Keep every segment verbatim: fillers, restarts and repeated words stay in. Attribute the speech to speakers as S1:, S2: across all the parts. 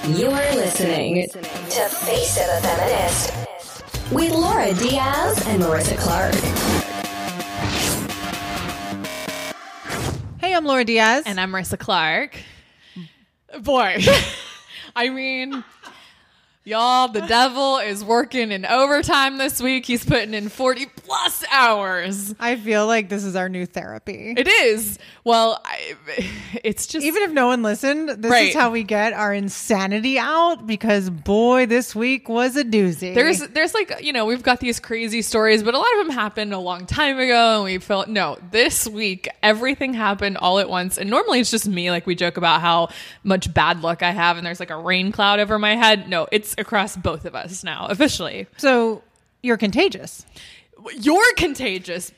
S1: You're listening to Face of a Feminist with Laura Diaz and Marissa Clark.
S2: Hey, I'm Laura Diaz.
S3: And I'm Marissa Clark. Boy, I mean, y'all, the devil is working in overtime this week. He's putting in forty plus hours.
S2: I feel like this is our new therapy.
S3: It is. Well, I, it's just...
S2: Even if no one listened, this
S3: right.
S2: is how we get our insanity out, because boy, this week was a doozy.
S3: There's, there's like, you know, we've got these crazy stories, but a lot of them happened a long time ago, and we felt, no, this week, everything happened all at once. And normally it's just me, like we joke about how much bad luck I have, and there's like a rain cloud over my head. No, it's across both of us now, officially.
S2: So you're contagious.
S3: You're contagious.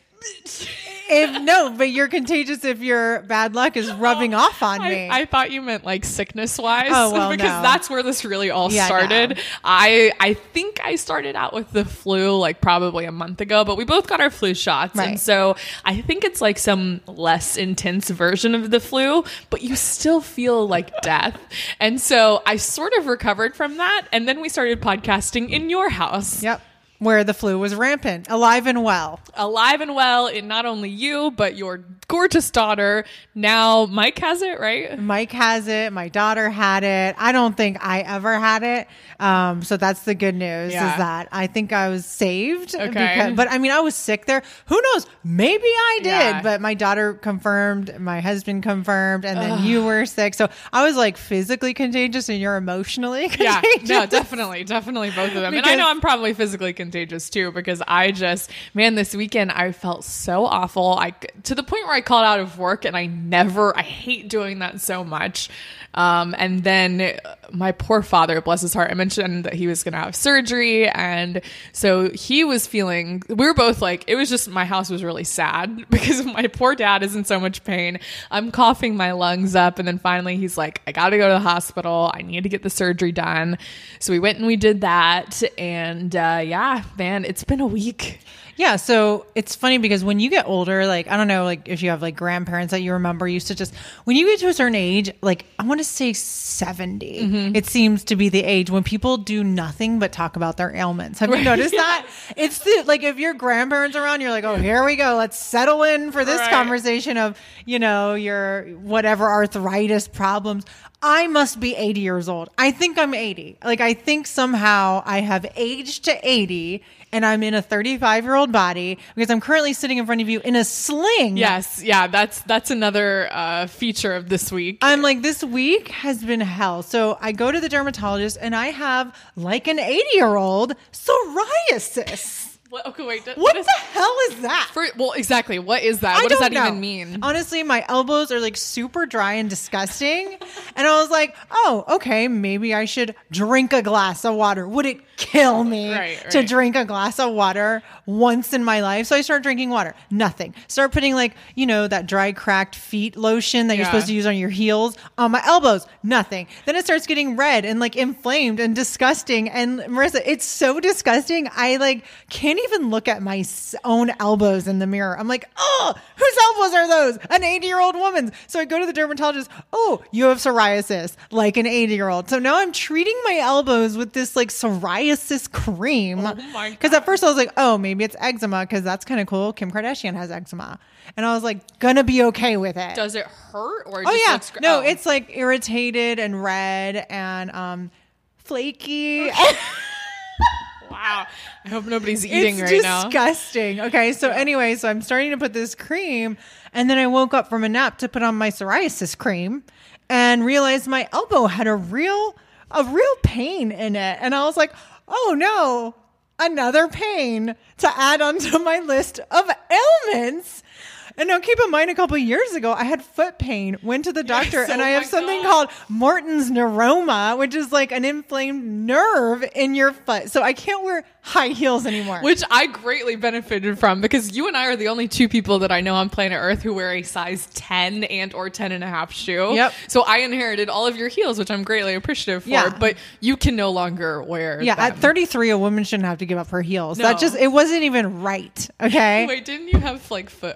S2: If no, but you're contagious if your bad luck is rubbing
S3: oh,
S2: off on
S3: I,
S2: me.
S3: I thought you meant like sickness wise.
S2: Oh, well,
S3: because
S2: no.
S3: that's where this really all
S2: yeah,
S3: started.
S2: No.
S3: I I think I started out with the flu like probably a month ago, but we both got our flu shots.
S2: Right.
S3: And so I think it's like some less intense version of the flu, but you still feel like death. And so I sort of recovered from that. And then we started podcasting in your house.
S2: Yep. Where the flu was rampant, alive and well.
S3: Alive and well in not only you, but your gorgeous daughter. Now Mike has it, right?
S2: Mike has it. My daughter had it. I don't think I ever had it. Um, so that's the good news
S3: Yeah.
S2: is that I think I was saved.
S3: Okay.
S2: Because, but I mean, I was sick there. Who knows? Maybe I did.
S3: Yeah.
S2: But my daughter confirmed, my husband confirmed, and then Ugh. you were sick. So I was like physically contagious and you're emotionally contagious.
S3: Yeah, no, definitely. Definitely both of them.
S2: Because,
S3: and I know I'm probably physically contagious. contagious too, because I just, man, this weekend I felt so awful. I, to the point where I called out of work, and I never, I hate doing that so much. Um, and then my poor father, bless his heart, I mentioned that he was going to have surgery. And so he was feeling, we were both like, it was just, my house was really sad because my poor dad is in so much pain. I'm coughing my lungs up. And then finally he's like, I got to go to the hospital. I need to get the surgery done. So we went and we did that. And, uh, yeah, man, it's been a week.
S2: Yeah. So it's funny because when you get older, like, I don't know, like if you have like grandparents that you remember used to just, when you get to a certain age, like I want to say seventy, mm-hmm. it seems to be the age when people do nothing but talk about their ailments. Have you
S3: right.
S2: noticed
S3: yeah.
S2: that? It's the, like, if your grandparents are around, you're like, oh, here we go. Let's settle in for this
S3: right.
S2: conversation of, you know, your whatever arthritis problems. I must be eighty years old. I think I'm eighty. Like, I think somehow I have aged to eighty and I'm in a thirty-five year old body because I'm currently sitting in front of you in a sling.
S3: Yes. Yeah. That's, that's another uh, feature of this week.
S2: I'm like, this week has been hell. So I go to the dermatologist and I have like an eighty year old psoriasis.
S3: What, okay, wait.
S2: What,
S3: what is,
S2: the hell is that?
S3: For, well, exactly. What is that?
S2: I
S3: what does
S2: don't
S3: that
S2: know.
S3: even mean?
S2: Honestly, my elbows are like super dry and disgusting. And I was like, oh, okay, maybe I should drink a glass of water. Would it kill me
S3: right, right.
S2: to drink a glass of water once in my life? So I started drinking water. Nothing. Start putting like, you know, that dry cracked feet lotion that
S3: yeah.
S2: you're supposed to use on your heels on my elbows. Nothing. Then it starts getting red and like inflamed and disgusting. And Marissa, it's so disgusting. I like can't even look at my own elbows in the mirror. I'm like, oh, whose elbows are those? An eighty year old woman's. So I go to the dermatologist. Oh, you have psoriasis, like an eighty year old. So now I'm treating my elbows with this like psoriasis cream.
S3: Oh my God.
S2: Because at first I was like, oh, maybe it's eczema because that's kind of cool. Kim Kardashian has eczema. And I was like, gonna be okay with it.
S3: Does it hurt or it
S2: oh
S3: just
S2: yeah.
S3: looks gr-
S2: no,
S3: oh.
S2: it's like irritated and red and um flaky.
S3: Wow. I hope nobody's eating
S2: it's
S3: right now.
S2: disgusting. Okay. So anyway, so I'm starting to put this cream and then I woke up from a nap to put on my psoriasis cream and realized my elbow had a real, a real pain in it. And I was like, oh no, another pain to add onto my list of ailments. And now keep in mind, a couple of years ago, I had foot pain, went to the doctor,
S3: Yes,
S2: and
S3: oh
S2: I have
S3: my
S2: something
S3: God.
S2: called Morton's neuroma, which is like an inflamed nerve in your foot. So I can't wear high heels anymore.
S3: Which I greatly benefited from because you and I are the only two people that I know on planet Earth who wear a size ten and or ten and a half shoe.
S2: Yep.
S3: So I inherited all of your heels, which I'm greatly appreciative for,
S2: Yeah.
S3: but you can no longer wear
S2: yeah,
S3: them.
S2: at thirty-three, a woman shouldn't have to give up her heels.
S3: No.
S2: That just, it wasn't even right. Okay.
S3: Wait, didn't you have like foot arches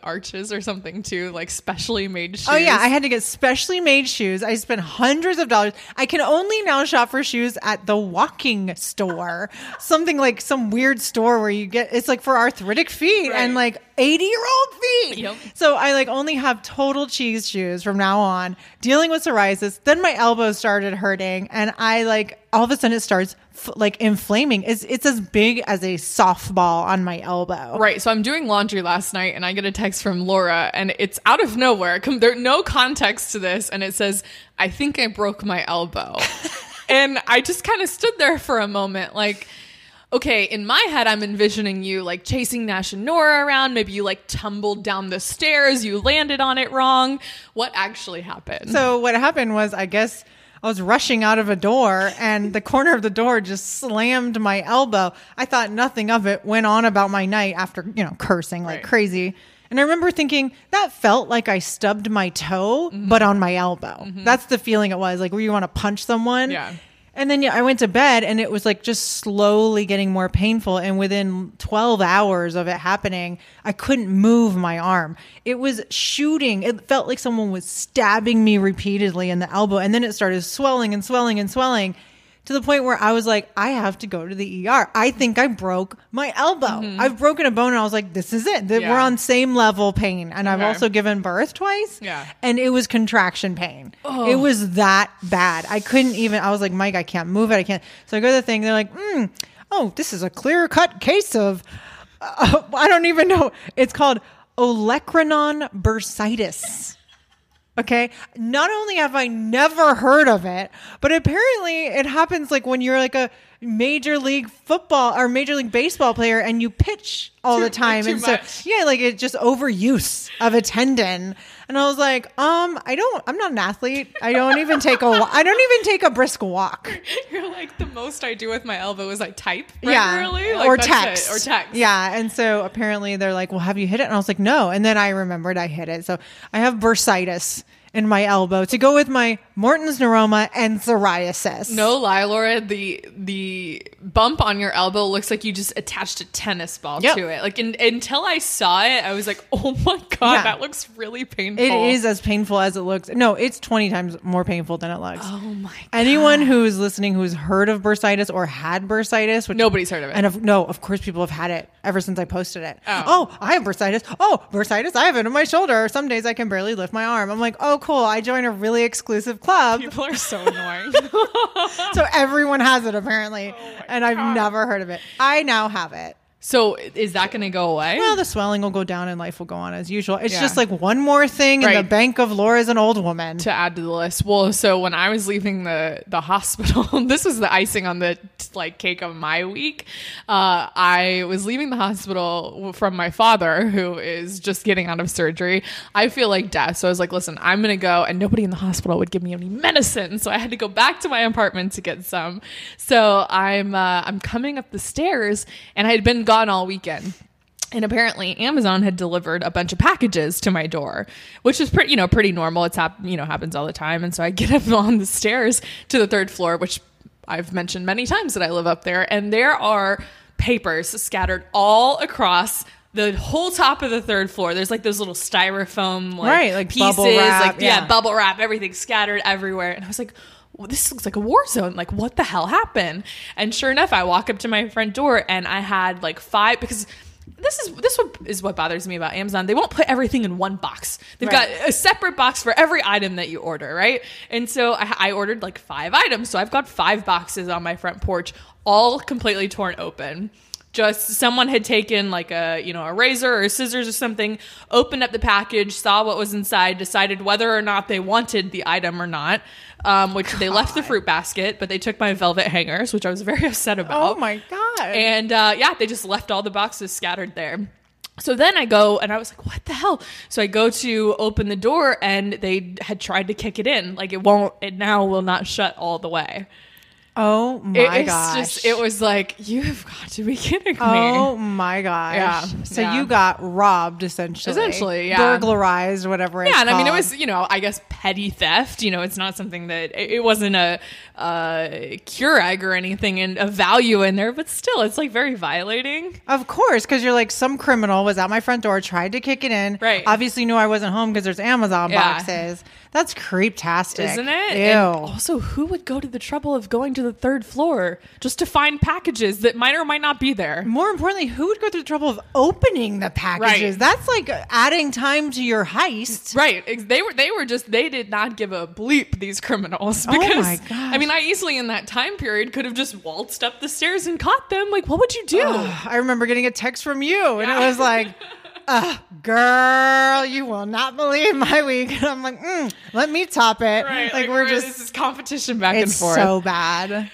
S3: shoes or something too, like specially made shoes.
S2: Oh yeah, I had to get specially made shoes. I spent hundreds of dollars. I can only now shop for shoes at the walking store. Something like some weird store where you get, it's like for arthritic feet
S3: Right.
S2: and like eighty year old feet.
S3: Yep.
S2: So I like only have total cheese shoes from now on, dealing with psoriasis. Then my elbows started hurting and I like, all of a sudden it starts f- like inflaming. It's, it's as big as a softball on my elbow.
S3: Right. So I'm doing laundry last night and I get a text from Laura and it's out of nowhere. Com- There's no context to this. And it says, I think I broke my elbow. And I just kind of stood there for a moment like, okay, in my head, I'm envisioning you like chasing Nash and Nora around. Maybe you like tumbled down the stairs. You landed on it wrong. What actually happened?
S2: So what happened was, I guess I was rushing out of a door and the corner of the door just slammed my elbow. I thought nothing of it, went on about my night after, you know, cursing like
S3: Right.
S2: crazy. And I remember thinking that felt like I stubbed my toe,
S3: Mm-hmm.
S2: but on my elbow. Mm-hmm. That's the feeling it was, like where you want to punch someone.
S3: Yeah.
S2: And then yeah, I went to bed and it was like just slowly getting more painful. And within twelve hours of it happening, I couldn't move my arm. It was shooting. It felt like someone was stabbing me repeatedly in the elbow. And then it started swelling and swelling and swelling to the point where I was like, I have to go to the E R. I think I broke my elbow. Mm-hmm. I've broken a bone and I was like, this is it.
S3: Yeah.
S2: We're on same level pain. And I've
S3: Okay.
S2: also given birth twice.
S3: Yeah.
S2: And it was contraction pain. It was that bad. I couldn't even, I was like, Mike, I can't move it. I can't. So I go to the thing. They're like, mm, oh, this is a clear cut case of, uh, I don't even know. It's called olecranon bursitis. Okay. Not only have I never heard of it, but apparently it happens like when you're like a major league football or major league baseball player and you pitch all
S3: Too-
S2: the time.
S3: too
S2: and so,
S3: much.
S2: yeah, like it's just overuse of a tendon. And I was like, um, I don't, I'm not an athlete. I don't even take a, wa- I don't even take a brisk walk.
S3: You're like, the most I do with my elbow is I type
S2: Yeah.
S3: regularly. Like,
S2: or
S3: that's
S2: text.
S3: it. Or text.
S2: Yeah. And so apparently they're like, well, have you hit it? And I was like, no. And then I remembered I hit it. So I have bursitis in my elbow to go with my Morton's neuroma and psoriasis.
S3: No lie, Laura, the the bump on your elbow looks like you just attached a tennis ball
S2: Yep.
S3: to it. Like in, until I saw it, I was like, oh my God,
S2: Yeah.
S3: that looks really painful.
S2: It is as painful as it looks. No, it's twenty times more painful than it looks.
S3: Oh my God.
S2: Anyone who's listening who's heard of bursitis or had bursitis, which
S3: Nobody's heard of it.
S2: And of, no, of course people have had it ever since I posted it.
S3: Oh.
S2: Oh, I have bursitis. Oh, bursitis. I have it in my shoulder. Some days I can barely lift my arm. I'm like, oh, cool. I joined a really exclusive club.
S3: People are so annoying.
S2: So everyone has it apparently.
S3: Oh
S2: and I've never heard of it. I now have it.
S3: So is that going to go away?
S2: Well, the swelling will go down and life will go on as usual. It's
S3: Yeah.
S2: just like one more thing in the
S3: Right.
S2: bank of Laura's an old woman.
S3: To add to the list. Well, so when I was leaving the the hospital, this was the icing on the like cake of my week. Uh, I was leaving the hospital from my father, who is just getting out of surgery. I feel like death, so I was like, "Listen, I'm gonna go," and nobody in the hospital would give me any medicine, so I had to go back to my apartment to get some. So I'm uh, I'm coming up the stairs, and I had been gone all weekend. And apparently Amazon had delivered a bunch of packages to my door, which is pretty, you know, pretty normal. It's hap- you know, happens all the time. And so I get up on the stairs to the third floor, which I've mentioned many times that I live up there. And there are papers scattered all across the whole top of the third floor. There's like those little styrofoam, like,
S2: Right, like
S3: pieces,
S2: bubble wrap,
S3: like, yeah,
S2: yeah.
S3: bubble wrap, everything scattered everywhere. And I was like, well, this looks like a war zone. Like, what the hell happened? And sure enough, I walk up to my front door and I had like five, because this is this what is what bothers me about Amazon. They won't put everything in one box. They've
S2: Right.
S3: got a separate box for every item that you order, right? And so I, I ordered like five items. So I've got five boxes on my front porch, all completely torn open. Just someone had taken like a, you know, a razor or scissors or something, opened up the package, saw what was inside, decided whether or not they wanted the item or not, um, which they left the fruit basket, but they took my velvet hangers, which I was very upset about.
S2: Oh my God.
S3: And uh, yeah, they just left all the boxes scattered there. So then I go and I was like, what the hell? So I go to open the door and they had tried to kick it in. Like it won't, it now will not shut all the way.
S2: Oh my
S3: It, it's
S2: gosh.
S3: just, it was like, you've got to be kidding me.
S2: Oh my gosh.
S3: Yeah,
S2: So
S3: yeah.
S2: you got robbed essentially.
S3: Essentially, yeah.
S2: Burglarized, whatever it's
S3: Yeah, and I mean, it
S2: called.
S3: was, you know, I guess petty theft. You know, it's not something that, it, it wasn't a uh, Keurig or anything and a value in there, but still, it's like very violating.
S2: Of course, because you're like, some criminal was at my front door, tried to kick it in.
S3: Right.
S2: Obviously knew I wasn't home because there's Amazon
S3: Yeah.
S2: boxes. That's creep-tastic.
S3: Isn't it?
S2: Ew.
S3: And also, who would go to the trouble of going to the third floor just to find packages that might or might not be there?
S2: More importantly, who would go through the trouble of opening the packages?
S3: Right.
S2: That's like adding time to your heist.
S3: Right. Ex- They were they were just they did not give a bleep, these criminals.
S2: Oh
S3: Because
S2: my gosh.
S3: I mean, I easily in that time period could have just waltzed up the stairs and caught them. Like, what would you do?
S2: I remember getting a text from you, and
S3: Yeah.
S2: it was like, uh, girl, you will not believe my week. And I'm like, mm, let me top it.
S3: Right.
S2: Like, we're
S3: this
S2: just,
S3: is competition back
S2: it's
S3: and forth.
S2: so bad.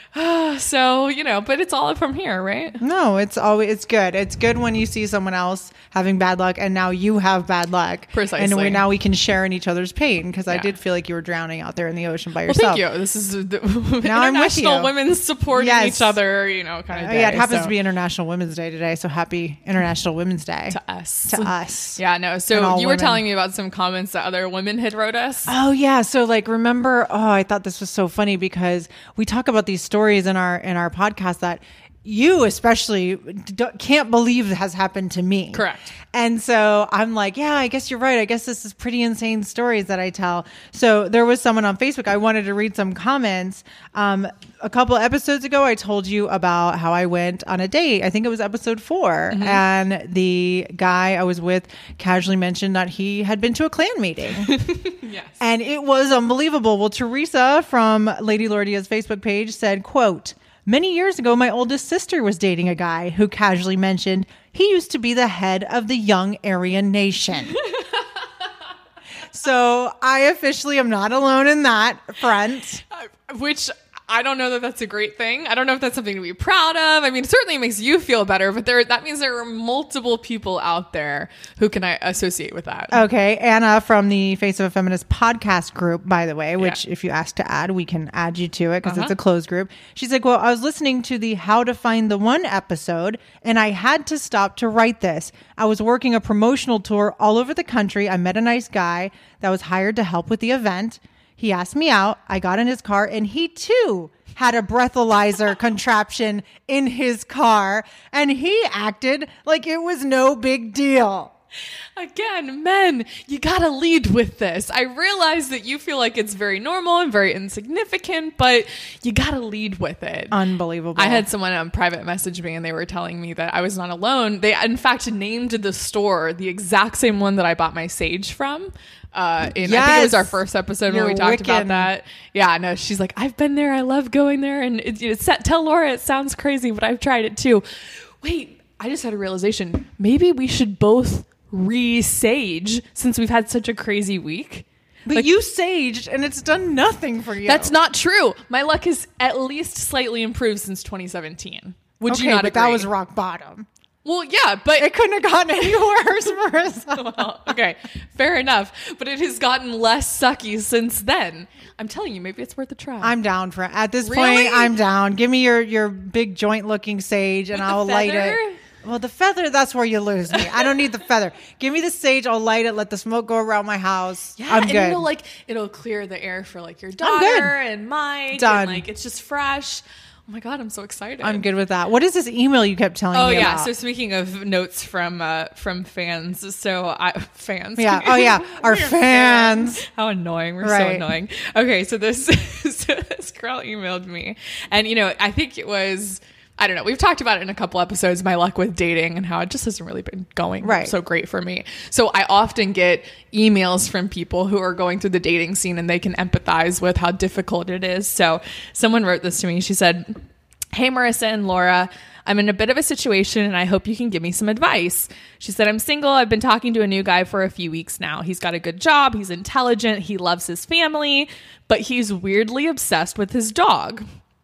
S3: So, you know, but it's all up from here, right?
S2: No, it's always, it's good. It's good when you see someone else having bad luck, and now you have bad luck.
S3: Precisely.
S2: And we, now we can share in each other's pain, because I
S3: Yeah.
S2: did feel like you were drowning out there in the ocean by
S3: Well,
S2: yourself.
S3: thank you. This is the
S2: Now I'm with
S3: international
S2: you.
S3: women supporting
S2: Yes.
S3: each other, you know, kind of
S2: Uh,
S3: day.
S2: yeah, it happens
S3: so-
S2: to be International Women's Day today, so happy International Women's Day
S3: to us.
S2: to us.
S3: Yeah, no.
S2: And
S3: So
S2: all
S3: you were
S2: women.
S3: telling me about some comments that other women had wrote us.
S2: Oh yeah, so like remember, oh, I thought this was so funny because we talk about these stories in our in our podcast that you especially d- can't believe has happened to me.
S3: Correct.
S2: And so I'm like, yeah, I guess you're right. I guess this is pretty insane stories that I tell. So there was someone on Facebook. I wanted to read some comments. Um, a couple episodes ago, I told you about how I went on a date. I think it was episode four.
S3: Mm-hmm.
S2: And the guy I was with casually mentioned that he had been to a Klan meeting.
S3: Yes.
S2: And it was unbelievable. Well, Teresa from Lady Lordia's Facebook page said, quote, many years ago, my oldest sister was dating a guy who casually mentioned he used to be the head of the Young Aryan Nation. So I officially am not alone in that front.
S3: Uh, Which I don't know that that's a great thing. I don't know if that's something to be proud of. I mean, it certainly makes you feel better, but there that means there are multiple people out there who can I associate with that.
S2: Okay. Anna from the Face of a Feminist podcast group, by the way, which
S3: Yeah.
S2: if you ask to add, we can add you to it because
S3: Uh-huh.
S2: it's a closed group. She's like, well, I was listening to the How to Find the One episode and I had to stop to write this. I was working a promotional tour all over the country. I met a nice guy that was hired to help with the event. He asked me out. I got in his car and he too had a breathalyzer contraption in his car and he acted like it was no big deal.
S3: Again, men, you gotta lead with this. I realize that you feel like it's very normal and very insignificant, but you gotta lead with it.
S2: Unbelievable.
S3: I had someone um, private message me and they were telling me that I was not alone. They, in fact, named the store the exact same one that I bought my sage from. Uh, in, I think it was
S2: Yes.
S3: our first episode
S2: You're
S3: where we talked about
S2: Wiccan.
S3: that. Yeah, no, she's like, I've been there. I love going there. And it, it's, tell Laura it sounds crazy, but I've tried it too. Wait, I just had a realization. Maybe we should both re-sage since we've had such a crazy week.
S2: But
S3: Like-
S2: you saged and it's done nothing for you.
S3: That's not true. My luck has at least slightly improved since twenty seventeen. Would
S2: okay,
S3: you not
S2: but
S3: agree?
S2: that was rock bottom.
S3: Well, yeah, but
S2: It couldn't have gotten any worse, Marissa.
S3: well, okay, fair enough. But it has gotten less sucky since then. I'm telling you, maybe it's worth a try.
S2: I'm down for it. At this
S3: Really?
S2: point, I'm down. Give me your, your big joint looking sage and
S3: With
S2: I'll
S3: the
S2: light
S3: feather?
S2: it. Well, the feather, that's where you lose me. I don't need the feather. Give me the sage. I'll light it. Let the smoke go around my house.
S3: yeah,
S2: I'm
S3: and
S2: good.
S3: it'll like it'll clear the air for like your
S2: good.
S3: daughter and Mike.
S2: Done.
S3: And, like it's just fresh. Oh my god, I'm so excited.
S2: I'm good with that. What is this email you kept telling
S3: Oh
S2: me
S3: yeah.
S2: about?
S3: So speaking of notes from uh, from fans, so I fans.
S2: Yeah. Oh, yeah. Our
S3: We're
S2: fans.
S3: How annoying. We're so
S2: Right.
S3: annoying. Okay, so this so this girl emailed me, and you know I think it was. I don't know. We've talked about it in a couple episodes, my luck with dating and how it just hasn't really been going
S2: Right.
S3: so great for me. So I often get emails from people who are going through the dating scene and they can empathize with how difficult it is. So someone wrote this to me. She said, "Hey, Marissa and Laura, I'm in a bit of a situation and I hope you can give me some advice." She said, "I'm single. I've been talking to a new guy for a few weeks now. He's got a good job. He's intelligent. He loves his family, but he's weirdly obsessed with his dog."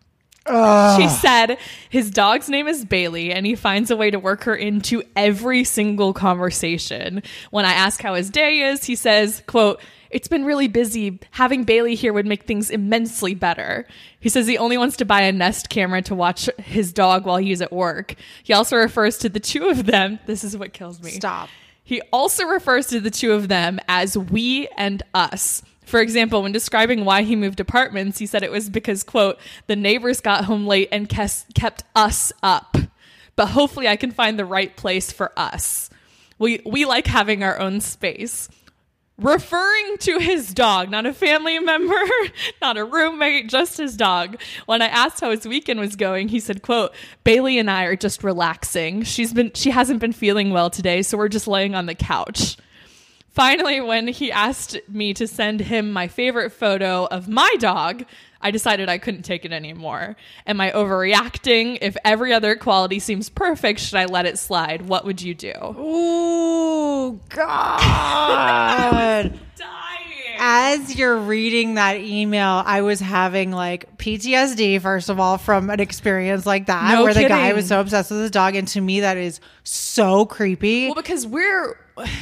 S3: She said his dog's name is Bailey and he finds a way to work her into every single conversation. When I ask how his day is, he says, quote, "It's been really busy. Having Bailey here would make things immensely better." He says he only wants to buy a Nest camera to watch his dog while he's at work. He also refers to the two of them. This is what kills me.
S2: Stop.
S3: He also refers to the two of them as we and us. For example, when describing why he moved apartments, he said it was because, quote, "the neighbors got home late and kes- kept us up. But hopefully I can find the right place for us. We we like having our own space." Referring to his dog, not a family member, not a roommate, just his dog. When I asked how his weekend was going, he said, quote, "Bailey and I are just relaxing. She's been she hasn't been feeling well today, so we're just laying on the couch." Finally, when he asked me to send him my favorite photo of my dog, I decided I couldn't take it anymore. Am I overreacting? If every other quality seems perfect, should I let it slide? What would you do?
S2: Ooh, God.
S3: Dying.
S2: As you're reading that email, I was having like P T S D, first of all, from an experience like that,
S3: No
S2: where the guy
S3: kidding.
S2: was so obsessed with his dog. And to me, that is so creepy.
S3: Well, because we're...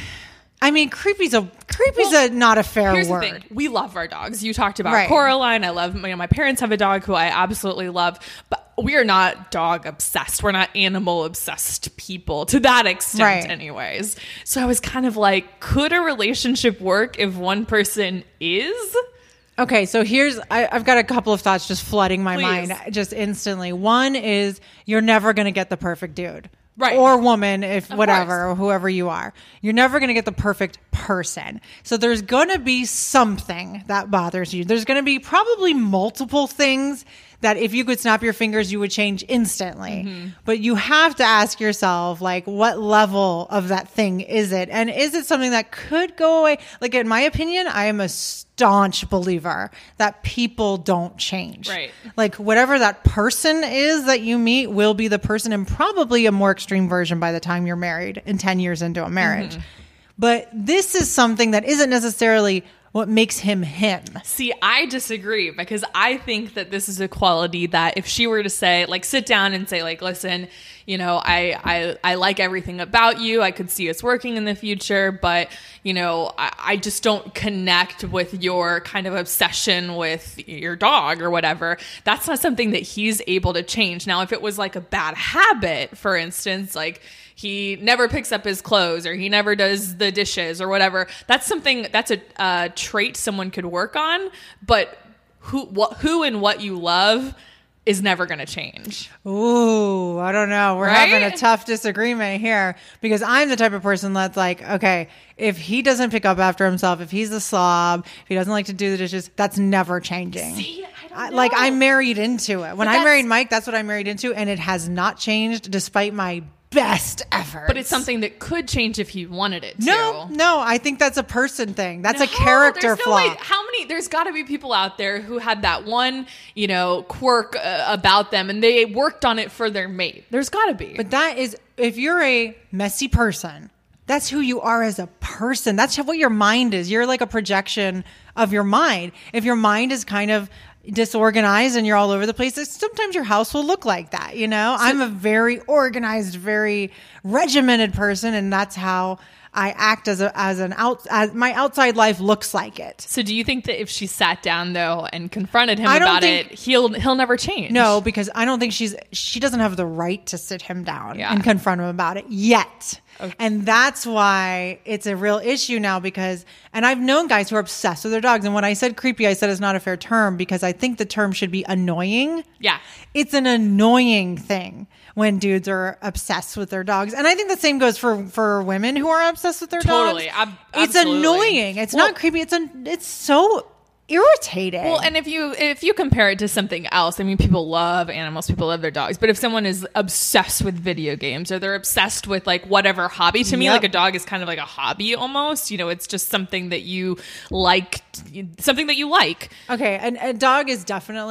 S2: I mean, creepy's a creepy's
S3: Well,
S2: a not a fair
S3: Here's
S2: word.
S3: the thing. We love our dogs. You talked about
S2: Right.
S3: Coraline. I love, you know, my parents have a dog who I absolutely love, but we are not dog obsessed. We're not animal obsessed people to that extent
S2: Right.
S3: anyways. So I was kind of like, could a relationship work if one person is?
S2: Okay, so here's I, I've got a couple of thoughts just flooding my
S3: Please.
S2: mind just instantly. One is you're never going to get the perfect dude.
S3: Right.
S2: Or woman, if
S3: Of
S2: whatever,
S3: course.
S2: or whoever you are. You're never going to get the perfect person. So there's going to be something that bothers you. There's going to be probably multiple things that if you could snap your fingers, you would change instantly.
S3: Mm-hmm.
S2: But you have to ask yourself, like, what level of that thing is it? And is it something that could go away? Like, in my opinion, I am a staunch believer that people don't change.
S3: Right.
S2: Like, whatever that person is that you meet will be the person, and probably a more extreme version by the time you're married and ten years into a marriage.
S3: Mm-hmm.
S2: But this is something that isn't necessarily what makes him him.
S3: See, I disagree because I think that this is a quality that if she were to say, like, sit down and say, like, listen, you know, I, I, I like everything about you. I could see us working in the future, but, you know, I, I just don't connect with your kind of obsession with your dog or whatever. That's not something that he's able to change. Now, if it was like a bad habit, for instance, like, he never picks up his clothes or he never does the dishes or whatever. That's something, that's a uh, trait someone could work on, but who, what, who and what you love is never going to change.
S2: Ooh, I don't know. We're
S3: Right?
S2: having a tough disagreement here because I'm the type of person that's like, okay, if he doesn't pick up after himself, if he's a slob, if he doesn't like to do the dishes, that's never changing.
S3: See, I don't
S2: I-
S3: know.
S2: like I'm married into it. When
S3: But
S2: I
S3: that's-
S2: married Mike, that's what I married into, and it has not changed despite my best efforts.
S3: But it's something that could change if he wanted it to.
S2: No, no, I think that's a person thing. That's
S3: No,
S2: a character
S3: there's no
S2: flaw.
S3: way. How many? There's got to be people out there who had that one, you know, quirk uh, about them, and they worked on it for their mate. There's got to be.
S2: But that is, if you're a messy person, that's who you are as a person. That's what your mind is. You're like a projection of your mind. If your mind is kind of disorganized and you're all over the place, sometimes your house will look like that. You know, I'm a very organized, very regimented person, and that's how I act as a as an out as my outside life looks like it.
S3: So do you think that if she sat down though and confronted him
S2: I don't
S3: about
S2: think-
S3: it, he'll he'll never change?
S2: No, because I don't think she's she doesn't have the right to sit him down
S3: Yeah.
S2: and confront him about it yet.
S3: Okay.
S2: And that's why it's a real issue now because and I've known guys who are obsessed with their dogs, and when I said creepy, I said it's not a fair term because I think the term should be annoying.
S3: Yeah.
S2: It's an annoying thing when dudes are obsessed with their dogs. And I think the same goes for for women who are obsessed with their
S3: Totally.
S2: dogs.
S3: Ab-
S2: It's
S3: absolutely.
S2: annoying. It's
S3: Well-
S2: not creepy. It's an, it's so irritating.
S3: Well, and if you if you compare it to something else, I mean, people love animals, people love their dogs. But if someone is obsessed with video games or they're obsessed with like whatever hobby, to me,
S2: Yep.
S3: like a dog is kind of like a hobby almost. You know, it's just something that you like, something that you like.
S2: Okay, and a dog is definitely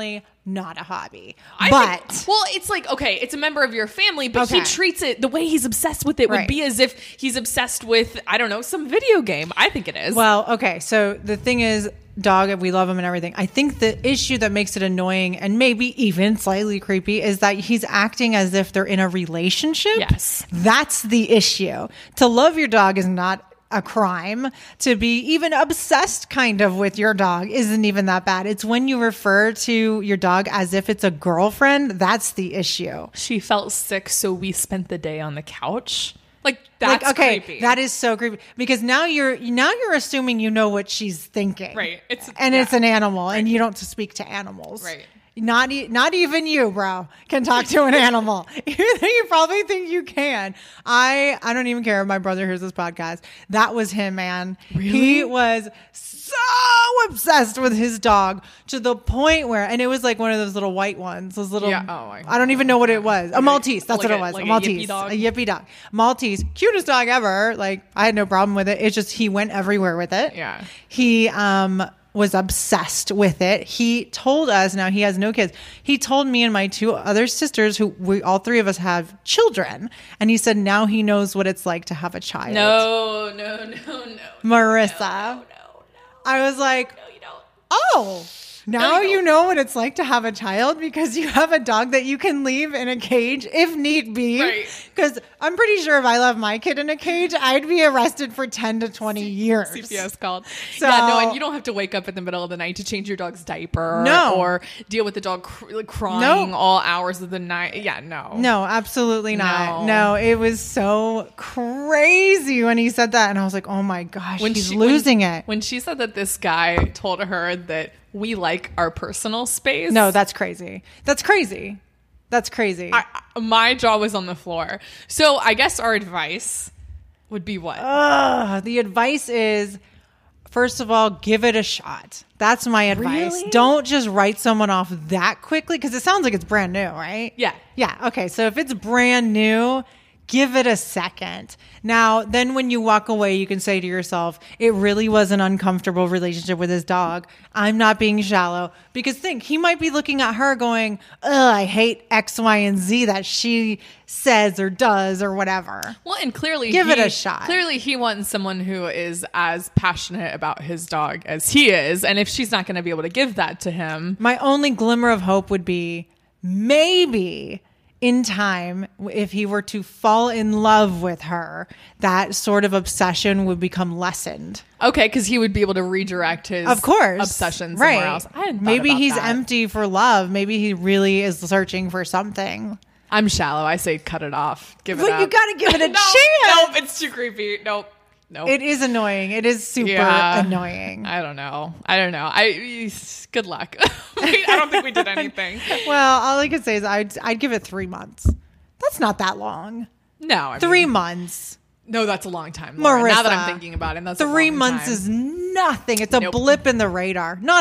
S2: not a hobby.
S3: I
S2: but
S3: think, well, it's like, okay, it's a member of your family, but
S2: Okay.
S3: he treats it, the way he's obsessed with it would
S2: Right.
S3: be as if he's obsessed with, I don't know, some video game. I think it is.
S2: well, okay. So the thing is, dog, we love him and everything. I think the issue that makes it annoying and maybe even slightly creepy is that he's acting as if they're in a relationship.
S3: Yes.
S2: That's the issue. To love your dog is not a crime. To be even obsessed kind of with your dog isn't even that bad. It's when you refer to your dog as if it's a girlfriend, that's the issue.
S3: She felt sick, so we spent the day on the couch. Like, that's
S2: Like, okay,
S3: creepy.
S2: that is so creepy because now you're now you're assuming you know what she's thinking,
S3: Right. It's-
S2: and
S3: yeah.
S2: it's an animal, and you don't speak to animals,
S3: Right.
S2: Not e- not even you, bro, can talk to an animal. you, you probably think you can. I I don't even care if my brother hears this podcast. That was him, man. He was so obsessed with his dog to the point where, and it was like one of those little white ones, those little.
S3: Yeah, oh, I-
S2: I don't even know what it was. A Maltese. That's
S3: Like
S2: what it
S3: a-
S2: was.
S3: like
S2: a
S3: a
S2: Maltese.
S3: yippy dog?
S2: A yippy dog. Maltese, cutest dog ever. Like I had no problem with it. It's just he went everywhere with it.
S3: Yeah.
S2: He um was obsessed with it. He told us, now he has no kids. He told me and my two other sisters, who we all three of us have children, and he said now he knows what it's like to have a child.
S3: No, no, no, no.
S2: Marissa.
S3: No, no, no.
S2: I was like,
S3: No, you don't.
S2: oh. Now
S3: you
S2: you know what it's like to have a child because you have a dog that you can leave in a cage if need be.
S3: Right.
S2: Because I'm pretty sure if I left my kid in a cage, I'd be arrested for ten to twenty years.
S3: C P S called.
S2: So-
S3: yeah, no, and you don't have to wake up in the middle of the night to change your dog's diaper.
S2: No.
S3: Or deal with the dog cr- like, crying
S2: No.
S3: all hours of the night. Yeah, no.
S2: No, absolutely not.
S3: No.
S2: No, it was so crazy when he said that. And I was like, oh my gosh,
S3: When
S2: he's
S3: she-
S2: losing
S3: when,
S2: it.
S3: When she said that this guy told her that we like our personal space.
S2: No, that's crazy. That's crazy. That's crazy.
S3: I, I- my jaw was on the floor. So I guess our advice would be what?
S2: Ugh, the advice is, first of all, give it a shot. That's my advice.
S3: Really?
S2: Don't just write someone off that quickly because it sounds like it's brand new, right?
S3: Yeah.
S2: Yeah. Okay. So if it's brand new, give it a second. Now, then when you walk away, you can say to yourself, it really was an uncomfortable relationship with his dog. I'm not being shallow. Because think, he might be looking at her going, ugh, I hate X, Y, and Z that she says or does or whatever.
S3: Well, and clearly,
S2: Give it
S3: he-
S2: a shot.
S3: Clearly, he wants someone who is as passionate about his dog as he is, and if she's not going to be able to give that to him,
S2: My only glimmer of hope would be maybe in time, if he were to fall in love with her, that sort of obsession would become lessened.
S3: okay, because he would be able to redirect his
S2: Of course.
S3: obsession somewhere
S2: right.
S3: else. I hadn't thought
S2: Maybe
S3: about
S2: he's
S3: that.
S2: empty for love. Maybe he really is searching for something.
S3: I'm shallow. I say cut it off. Give it
S2: But
S3: up.
S2: you gotta give it a
S3: no,
S2: chance.
S3: Nope, it's too creepy. Nope. Nope.
S2: It is annoying. It is super
S3: Yeah.
S2: annoying.
S3: I don't know. I don't know. I good luck. I don't think we did anything.
S2: Well, all I could say is I'd, I'd give it three months. That's not that long.
S3: No, I
S2: Three
S3: mean,
S2: months.
S3: No, that's a long time. Laura. Now that
S2: Marissa,
S3: I'm thinking about it, that's a
S2: Three
S3: long
S2: months
S3: time.
S2: is nothing. It's a
S3: Nope.
S2: blip in the radar. Not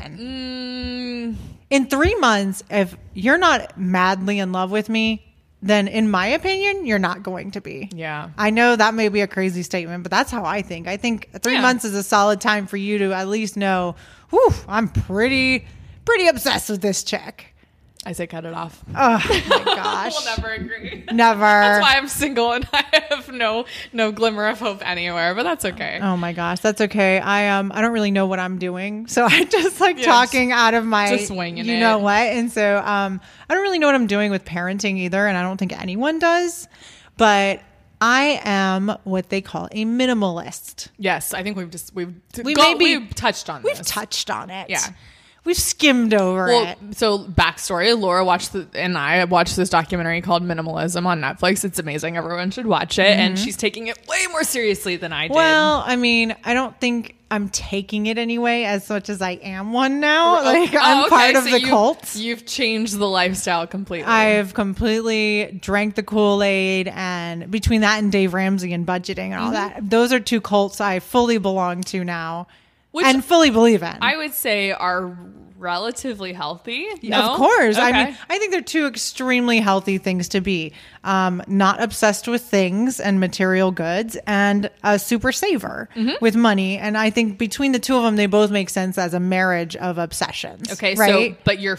S2: even.
S3: Mm,
S2: In three months, if you're not madly in love with me, then in my opinion, you're not going to be.
S3: yeah.
S2: I know that may be a crazy statement, but that's how I think. I think three
S3: Yeah.
S2: months is a solid time for you to at least know, whew, I'm pretty, pretty obsessed with this chick.
S3: I say cut it off.
S2: Oh my gosh.
S3: We'll never agree.
S2: Never.
S3: That's why I'm single and I have no no glimmer of hope anywhere. But that's okay.
S2: Oh my gosh, that's okay. I um I don't really know what I'm doing, so I just like
S3: Yeah,
S2: talking out of my
S3: just winging
S2: you
S3: it.
S2: know what, and so um I don't really know what I'm doing with parenting either, and I don't think anyone does, but I am what they call a minimalist.
S3: Yes, I think we've just we've
S2: We
S3: go-
S2: maybe-
S3: we've touched on
S2: We've
S3: this.
S2: touched on it.
S3: Yeah.
S2: We've skimmed over
S3: Well,
S2: it.
S3: so backstory: Laura watched the, and I watched this documentary called Minimalism on Netflix. It's amazing; everyone should watch it. And she's taking it way more seriously than I did.
S2: Mm-hmm. Well, I mean, I don't think I'm taking it anyway as much as I am one now. Like
S3: Oh,
S2: I'm
S3: okay,
S2: part of
S3: so
S2: the
S3: you-
S2: cult.
S3: You've changed the lifestyle completely.
S2: I've completely drank the Kool-Aid, and between that and Dave Ramsey and budgeting and all
S3: Mm-hmm.
S2: that, those are two cults I fully belong to now
S3: Which
S2: and fully believe in.
S3: I would say are relatively healthy. No?
S2: Of course. I
S3: Okay.
S2: mean, I think they're two extremely healthy things to be. Um, not obsessed with things and material goods, and a super saver
S3: Mm-hmm.
S2: with money. And I think between the two of them, they both make sense as a marriage of obsessions.
S3: okay.
S2: right?
S3: So, but you're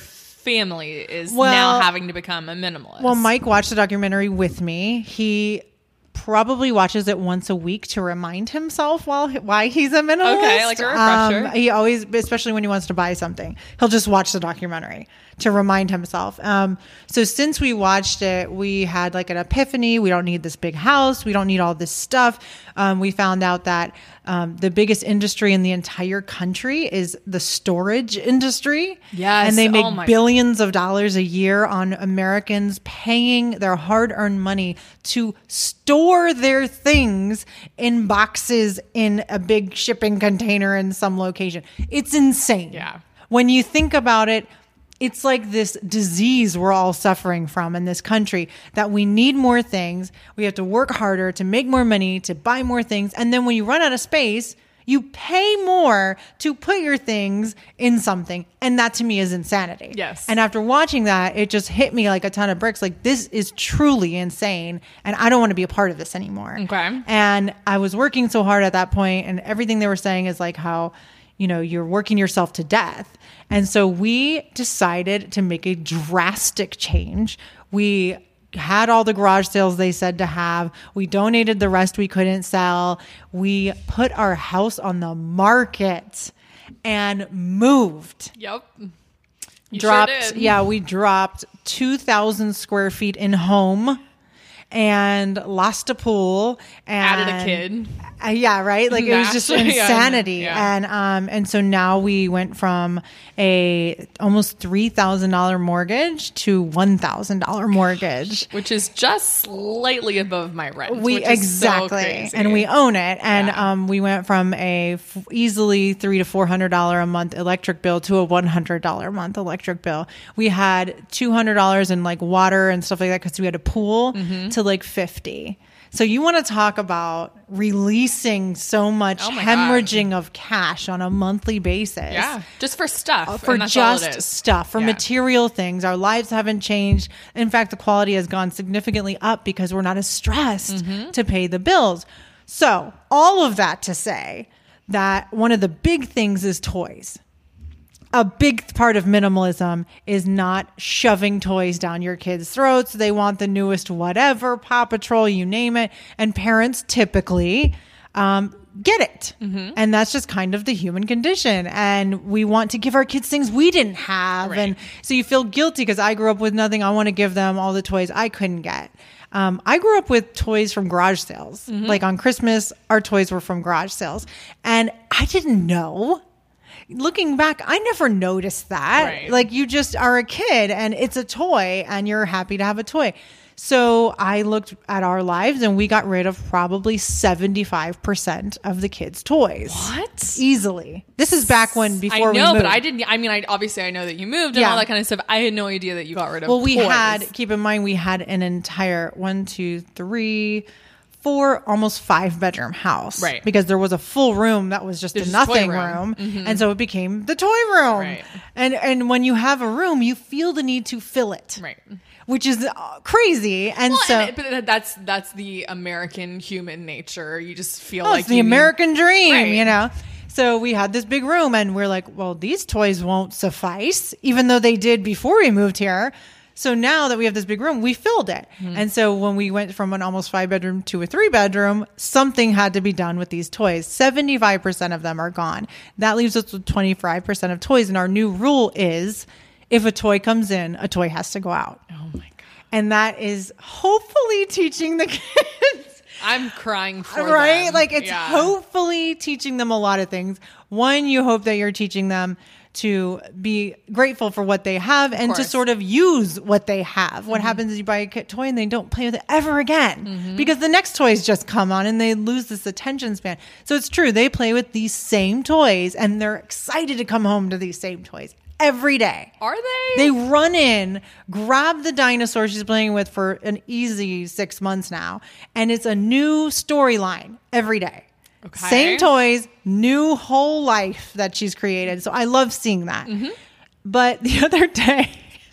S3: family is
S2: Well-
S3: now having to become a minimalist.
S2: Well, Mike watched the documentary with me. He probably watches it once a week to remind himself while why he's a minimalist.
S3: Okay, like a refresher.
S2: Um, he always, especially when he wants to buy something, he'll just watch the documentary to remind himself. Um, so since we watched it, we had like an epiphany. We don't need this big house. We don't need all this stuff. Um, we found out that um, the biggest industry in the entire country is the storage industry.
S3: Yes.
S2: And they make
S3: Oh my-
S2: billions of dollars a year on Americans paying their hard-earned money to store their things in boxes in a big shipping container in some location. It's insane.
S3: Yeah.
S2: When you think about it, it's like this disease we're all suffering from in this country, that we need more things. We have to work harder to make more money, to buy more things. And then when you run out of space, you pay more to put your things in something. And that to me is insanity.
S3: Yes.
S2: And after watching that, it just hit me like a ton of bricks. Like, this is truly insane. And I don't want to be a part of this anymore.
S3: Okay.
S2: And I was working so hard at that point, and everything they were saying is like how, you know, you're working yourself to death. And so we decided to make a drastic change. We had all the garage sales they said to have. We donated the rest we couldn't sell. We put our house on the market and moved.
S3: Yep. You
S2: dropped,
S3: sure did.
S2: yeah, we dropped two thousand square feet in home and lost a pool and
S3: Added a kid.
S2: Uh, yeah, right. Like, it was just
S3: Actually, yeah,
S2: insanity.
S3: yeah.
S2: And um, and so now we went from a almost three thousand dollar mortgage to one thousand dollar mortgage.
S3: Which is just slightly above my rent.
S2: We
S3: which is
S2: exactly,
S3: so crazy.
S2: and we own it. And
S3: Yeah.
S2: um, we went from a f- easily three to four hundred dollar a month electric bill to a one hundred dollar a month electric bill. We had two hundred dollars in like water and stuff like that because we had a pool
S3: Mm-hmm.
S2: to like fifty. So you want to talk about releasing so much
S3: Oh my God.
S2: hemorrhaging of cash on a monthly basis.
S3: Yeah, just for stuff.
S2: For
S3: and that's all it
S2: just
S3: is.
S2: stuff, for
S3: Yeah.
S2: material things. Our lives haven't changed. In fact, the quality has gone significantly up because we're not as stressed
S3: Mm-hmm.
S2: to pay the bills. So, all of that to say that one of the big things is toys. A big part of minimalism is not shoving toys down your kids' throats. They want the newest whatever, Paw Patrol, you name it. And parents typically um, get it.
S3: Mm-hmm.
S2: And that's just kind of the human condition. And we want to give our kids things we didn't have.
S3: Right.
S2: And so you feel guilty because I grew up with nothing. I want to give them all the toys I couldn't get. Um, I grew up with toys from garage sales.
S3: Mm-hmm.
S2: Like on Christmas, our toys were from garage sales. And I didn't know. Looking back, I never noticed that.
S3: Right.
S2: Like, you just are a kid and it's a toy and you're happy to have a toy. So I looked at our lives and we got rid of probably seventy-five percent of the kids' toys.
S3: What?
S2: Easily. This is back when, before
S3: I
S2: we
S3: know,
S2: moved.
S3: but I didn't. I mean, I obviously I know that you moved and
S2: Yeah.
S3: all that kind of stuff. I had no idea that you got rid of.
S2: Well, we
S3: toys.
S2: had, keep in mind, we had an entire one, two, three, four, almost five bedroom house.
S3: Right.
S2: Because there was a full room that was just
S3: There's
S2: a
S3: just a toy
S2: nothing
S3: room.
S2: room. And so it became the toy room.
S3: Right.
S2: And, and when you have a room, you feel the need to fill it.
S3: right.
S2: Which is uh, crazy. And
S3: Well,
S2: so,
S3: and, but that's that's the American human nature. You just feel
S2: oh,
S3: like
S2: it's the
S3: you need-
S2: American dream,
S3: Right.
S2: you know? So we had this big room and we're like, well, these toys won't suffice, even though they did before we moved here. So now that we have this big room, we filled it.
S3: Mm-hmm.
S2: And so when we went from an almost five bedroom to a three bedroom, something had to be done with these toys. seventy-five percent of them are gone. That leaves us with twenty-five percent of toys. And our new rule is if a toy comes in, a toy has to go out.
S3: Oh my god.
S2: And that is hopefully teaching the kids.
S3: I'm crying for
S2: Right?
S3: them.
S2: Like, it's
S3: Yeah.
S2: hopefully teaching them a lot of things. One, you hope that you're teaching them to be grateful for what they have and to
S3: course.
S2: sort of use what they have. What
S3: Mm-hmm.
S2: happens is you buy a kid toy and they don't play with it ever again because the next toys just come on and they lose this attention span. So it's true. They play with these same toys and they're excited to come home to these same toys every day.
S3: Are they?
S2: They run in, grab the dinosaur she's playing with for an easy six months now, and it's a new storyline every day.
S3: Okay.
S2: Same toys, new whole life that she's created. So I love seeing that.
S3: Mm-hmm.
S2: But the other day,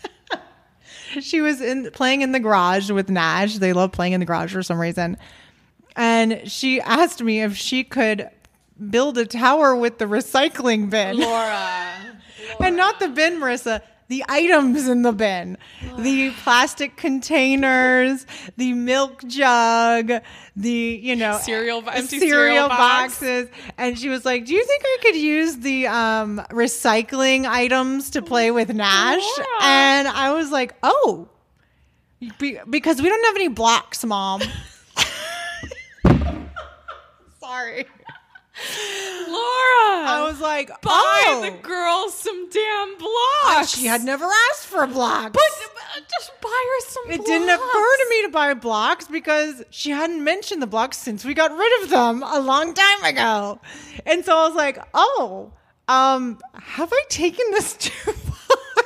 S2: she was in playing in the garage with Nash. They love playing in the garage for some reason. And she asked me if she could build a tower with the recycling bin.
S3: Laura.
S2: And not the bin, Marissa, the items in the bin, the plastic containers, the milk jug, the, you know,
S3: Cereal- empty
S2: cereal,
S3: cereal box.
S2: boxes. And she was like, do you think I could use the um, recycling items to play with Nash?
S3: Laura.
S2: And I was like, oh, be- because we don't have any blocks, Mom. Sorry.
S3: Laura,
S2: I was like,
S3: buy
S2: oh.
S3: the girls some damn blocks.
S2: She had never asked for blocks.
S3: But uh, just buy her some
S2: It
S3: blocks.
S2: didn't occur to me to buy blocks because she hadn't mentioned the blocks since we got rid of them a long time ago. And so I was like, oh, um, have I taken this too far?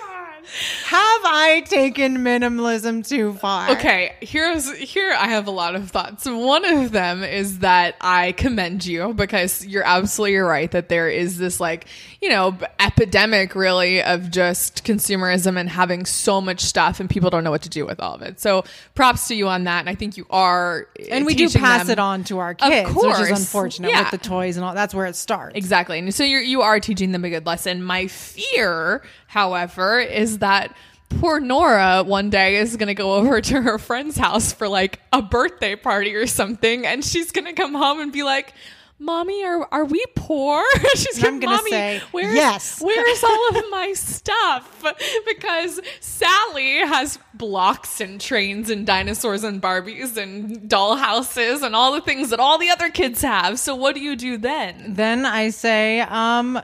S2: Have I taken minimalism too far?
S3: Okay, here's here I have a lot of thoughts. One of them is that I commend you because you're absolutely right that there is this like, you know, epidemic really of just consumerism and having so much stuff and people don't know what to do with all of it. So props to you on that. And I think you are
S2: And we do
S3: teaching
S2: pass
S3: them-
S2: it on to our kids,
S3: Of course.
S2: which is unfortunate
S3: Yeah.
S2: with the toys and all. That's where it starts.
S3: Exactly. And so you're, you are teaching them a good lesson. My fear, however, is that poor Nora one day is going to go over to her friend's house for like a birthday party or something. And she's going to come home and be like, Mommy, are are we poor? She's
S2: And I'm
S3: gonna
S2: gonna say,
S3: where's,
S2: yes.
S3: Where's all of my stuff? Because Sally has blocks and trains and dinosaurs and Barbies and doll houses and all the things that all the other kids have. So what do you do then?
S2: Then I say, um,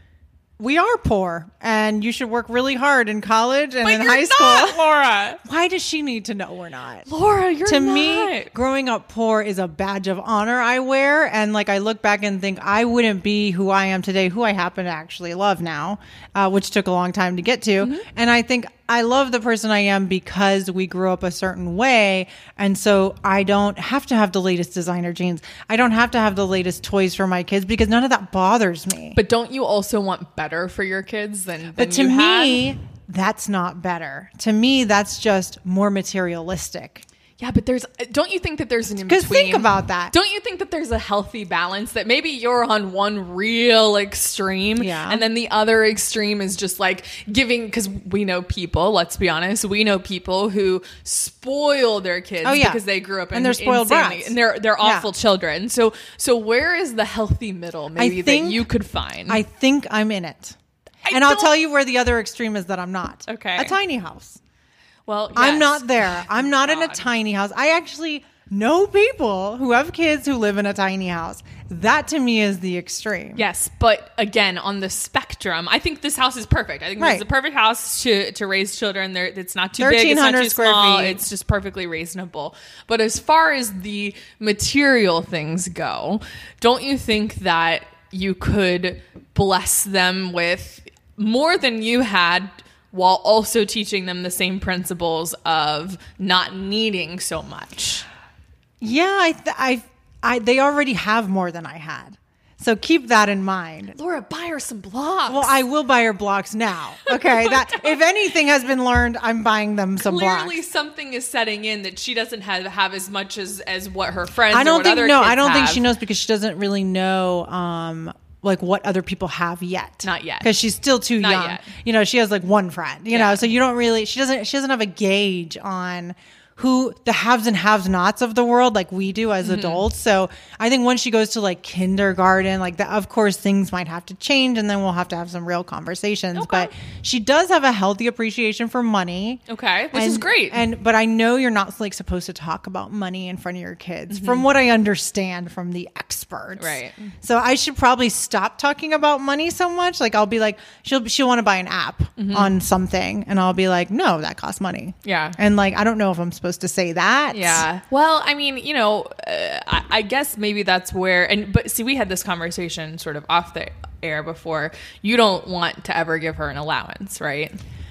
S2: we are poor and you should work really hard in college and
S3: But
S2: in
S3: you're
S2: high
S3: not,
S2: school.
S3: Laura.
S2: Why does she need to know we're not?
S3: Laura, you're
S2: to
S3: not.
S2: me, growing up poor is a badge of honor I wear. And like, I look back and think I wouldn't be who I am today, who I happen to actually love now, uh, which took a long time to get to.
S3: Mm-hmm.
S2: And I think I love the person I am because we grew up a certain way. And so I don't have to have the latest designer jeans. I don't have to have the latest toys for my kids because none of that bothers me.
S3: But don't you also want better for your kids than, than
S2: But to
S3: you
S2: me,
S3: had?
S2: that's not better. To me, that's just more materialistic.
S3: Yeah, but there's, don't you think that there's an in
S2: Because
S3: between?
S2: think about that.
S3: Don't you think that there's a healthy balance that maybe you're on one real extreme
S2: Yeah.
S3: and then the other extreme is just like giving, because we know people, let's be honest, we know people who spoil their kids
S2: Oh, yeah.
S3: because they grew up in,
S2: And they're spoiled
S3: insanely,
S2: brats.
S3: and they're, they're
S2: Yeah.
S3: awful children. So, so where is the healthy middle maybe
S2: think-
S3: that you could find?
S2: I think I'm in it.
S3: I
S2: and I'll
S3: don't-
S2: tell you where the other extreme is that I'm not.
S3: Okay.
S2: A tiny house.
S3: well,
S2: I'm
S3: yes.
S2: not there. I'm not in a
S3: God.
S2: tiny house. I actually know people who have kids who live in a tiny house. That to me is the extreme.
S3: Yes, but again, on the spectrum, I think this house is perfect. I think this
S2: Right.
S3: is the perfect house to, to raise children. There, it's not too big, it's not
S2: thirteen hundred
S3: too
S2: square
S3: small.
S2: feet.
S3: It's just perfectly reasonable. But as far as the material things go, don't you think that you could bless them with more than you had, while also teaching them the same principles of not needing so much?
S2: Yeah, I, th- I, I, they already have more than I had. So keep that in mind.
S3: Laura, buy her some blocks.
S2: Well, I will buy her blocks now. Okay, that if anything has been learned, I'm buying them some
S3: Clearly
S2: blocks.
S3: something is setting in that she doesn't have, have as much as, as what her friends
S2: I
S3: or
S2: don't
S3: what
S2: think
S3: other
S2: no,
S3: kids
S2: I don't think
S3: have.
S2: she knows because she doesn't really know um like what other people have yet.
S3: Not yet.
S2: Because she's still too
S3: Not
S2: young.
S3: yet.
S2: You know, she has like one friend, you
S3: Yeah.
S2: know, so you don't really she doesn't she doesn't have a gauge on who the haves and have nots of the world like we do as
S3: Mm-hmm.
S2: adults. So I think once she goes to like kindergarten, like that, of course things might have to change and then we'll have to have some real conversations.
S3: Okay.
S2: But she does have a healthy appreciation for money.
S3: Okay, which
S2: And-
S3: is great.
S2: And but I know you're not like supposed to talk about money in front of your kids,
S3: Mm-hmm.
S2: from what I understand from the experts.
S3: Right.
S2: So I should probably stop talking about money so much. Like I'll be like, she'll she'll want to buy an app on something, and I'll be like, no, that costs money.
S3: Mm-hmm. Yeah.
S2: And like I don't know if I'm supposed to say that.
S3: Yeah. Well, I mean, you know, uh, I, I guess maybe that's where, and, but see, we had this conversation sort of off the air before. You don't want to ever give her an allowance, right?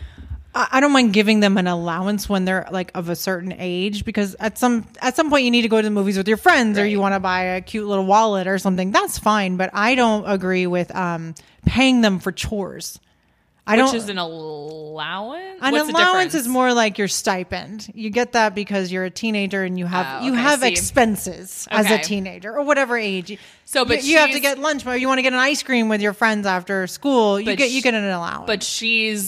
S2: I I don't mind giving them an allowance when they're like of a certain age, because at some at some point you need to go to the movies with your friends, or
S3: Right.
S2: you want to buy a cute little wallet or something. That's fine, but I don't agree with um, paying them for chores. I
S3: Which
S2: don't.
S3: is an allowance?
S2: An
S3: What's the
S2: allowance
S3: difference?
S2: is more like your stipend. You get that because you're a teenager and you have
S3: Oh,
S2: you
S3: okay,
S2: have
S3: see.
S2: expenses as a
S3: Okay.
S2: teenager or whatever age.
S3: So, but
S2: you, you have to
S3: she's-
S2: get lunch, or you want to get an ice cream with your friends after school. You
S3: But
S2: get you
S3: sh-
S2: get an allowance.
S3: But she's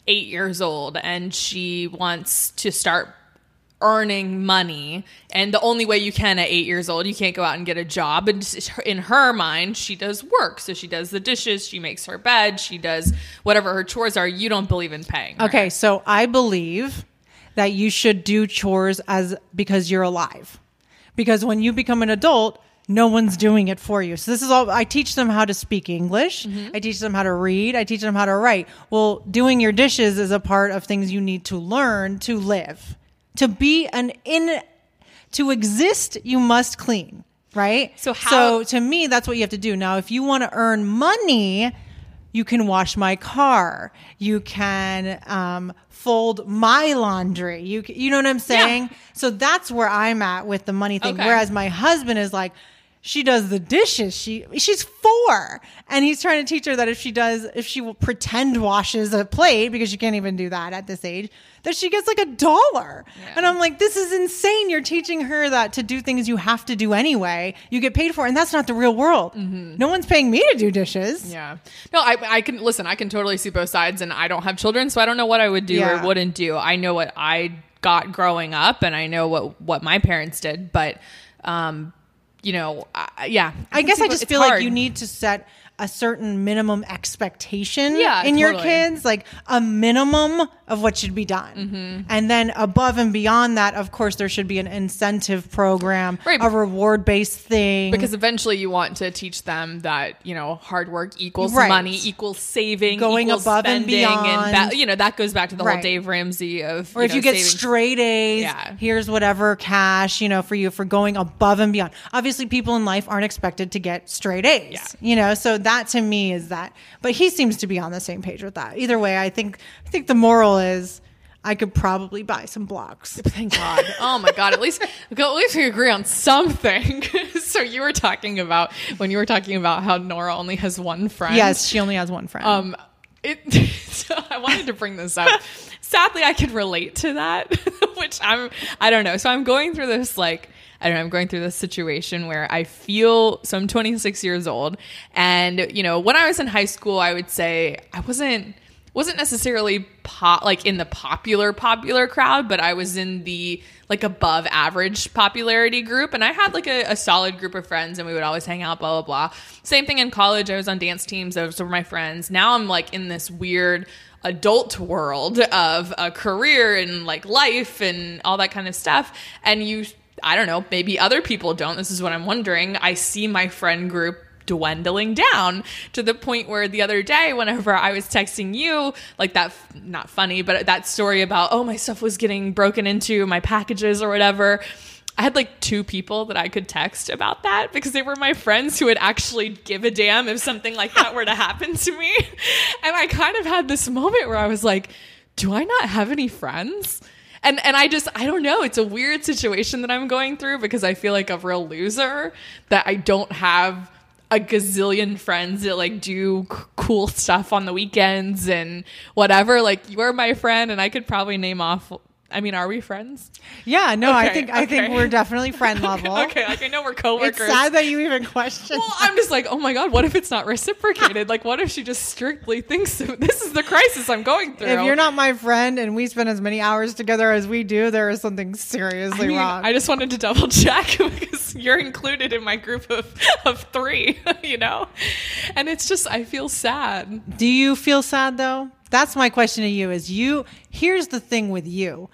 S3: eight years old and she wants to start earning money, and the only way you can at eight years old, you can't go out and get a job, and in her mind she does work, so she does the dishes, she makes her bed, she does whatever her chores are. You don't believe in paying her.
S2: Okay, so I believe that you should do chores as because you're alive, because when you become an adult, no one's doing it for you. So this is all, I teach them how to speak English. Mm-hmm. I teach them how to read. I teach them how to write. Well, doing your dishes is a part of things you need to learn to live. To be an in, to exist, you must clean, right?
S3: So how?
S2: So to me, that's what you have to do. Now, if you want to earn money, you can wash my car. You can um, fold my laundry. You you know what I'm saying?
S3: Yeah.
S2: So that's where I'm at with the money thing.
S3: Okay.
S2: Whereas my husband is like, she does the dishes. She she's four, and he's trying to teach her that if she does, if she will pretend washes a plate, because she can't even do that at this age, that she gets like a dollar. Yeah. And I'm like, this is insane. You're teaching her that to do things you have to do anyway. You get paid for it, and that's not the real world. Mm-hmm. No one's paying me to do dishes.
S3: Yeah. No, I I can listen. I can totally see both sides, and I don't have children, so I don't know what I would do
S2: Yeah.
S3: or wouldn't do. I know what I got growing up, and I know what what my parents did, but um. You know, uh, yeah.
S2: I, I guess I just feel
S3: hard.
S2: like you need to set a certain minimum expectation
S3: yeah,
S2: in
S3: totally.
S2: your kids, like a minimum of what should be done. Mm-hmm. And then above and beyond that, of course, there should be an incentive program,
S3: right.
S2: a reward-based thing.
S3: Because eventually you want to teach them that, you know, hard work equals
S2: right.
S3: money, equals saving,
S2: going
S3: equals
S2: above and
S3: spending,
S2: beyond.
S3: And ba- you know, that goes back to the
S2: right.
S3: whole Dave Ramsey of,
S2: or
S3: you
S2: if
S3: know,
S2: you get
S3: saving.
S2: straight A's,
S3: yeah.
S2: here's whatever cash, you know, for you for going above and beyond. Obviously, people in life aren't expected to get straight A's,
S3: yeah.
S2: you know, so that to me is that. But he seems to be on the same page with that. Either way, I think I think the moral is I could probably buy some blocks.
S3: Thank God. Oh my God. At least, at least we agree on something. So you were talking about, when you were talking about how Nora only has one friend.
S2: Yes, she only has one friend.
S3: Um, it, so I wanted to bring this up. Sadly, I can relate to that, which I'm, I don't know. So I'm going through this, like, I don't know, I'm going through this situation where I feel, so I'm twenty-six years old. And, you know, when I was in high school, I would say I wasn't, wasn't necessarily pop, like in the popular, popular crowd, but I was in the like above average popularity group. And I had like a, a solid group of friends, and we would always hang out, blah, blah, blah. Same thing in college. I was on dance teams. Those were my friends. Now I'm like in this weird adult world of a career and like life and all that kind of stuff. And you, I don't know, maybe other people don't. This is what I'm wondering. I see my friend group dwindling down to the point where the other day, whenever I was texting you, like that, not funny, but that story about, oh, my stuff was getting broken into, my packages or whatever. I had like two people that I could text about that because they were my friends who would actually give a damn if something like that were to happen to me. And I kind of had this moment where I was like, do I not have any friends? And and I just, I don't know. It's a weird situation that I'm going through because I feel like a real loser that I don't have a gazillion friends that like do c- cool stuff on the weekends and whatever. Like, you're my friend, and I could probably name off. I mean, are we friends?
S2: Yeah, no,
S3: Okay,
S2: I think I
S3: okay.
S2: think we're definitely friend level.
S3: Okay, like I know we're coworkers.
S2: It's sad that you even question.
S3: Well, I'm just like, oh my God, what if it's not reciprocated? Like, what if she just strictly thinks that this is the crisis I'm going through?
S2: If you're not my friend and we spend as many hours together as we do, there is something seriously
S3: I mean,
S2: wrong.
S3: I just wanted to double check because you're included in my group of, of three, you know? And it's just, I feel sad.
S2: Do you feel sad though? That's my question to you is you, here's the thing with you.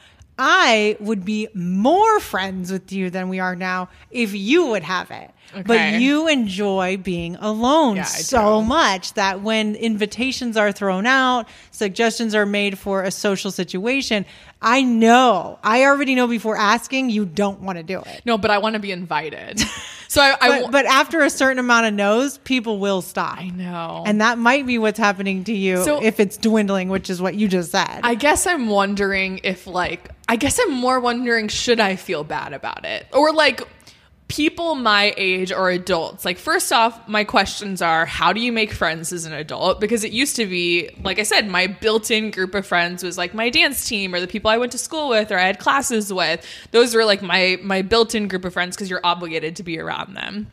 S2: I would be more friends with you than we are now if you would have it.
S3: Okay.
S2: But you enjoy being alone
S3: Yeah, I
S2: so
S3: do.
S2: much that when invitations are thrown out, suggestions are made for a social situation, I know, I already know before asking, you don't want to do it.
S3: No, but I want to be invited. So I, I
S2: But,
S3: w-
S2: but after a certain amount of no's, people will stop.
S3: I know.
S2: And that might be what's happening to you
S3: So-
S2: if it's dwindling, which is what you just said.
S3: I guess I'm wondering if like, I guess I'm more wondering, should I feel bad about it? Or like, people my age or adults, like, first off, my questions are, how do you make friends as an adult? Because it used to be, like I said, my built-in group of friends was like my dance team or the people I went to school with or I had classes with. Those were like my my built-in group of friends because you're obligated to be around them.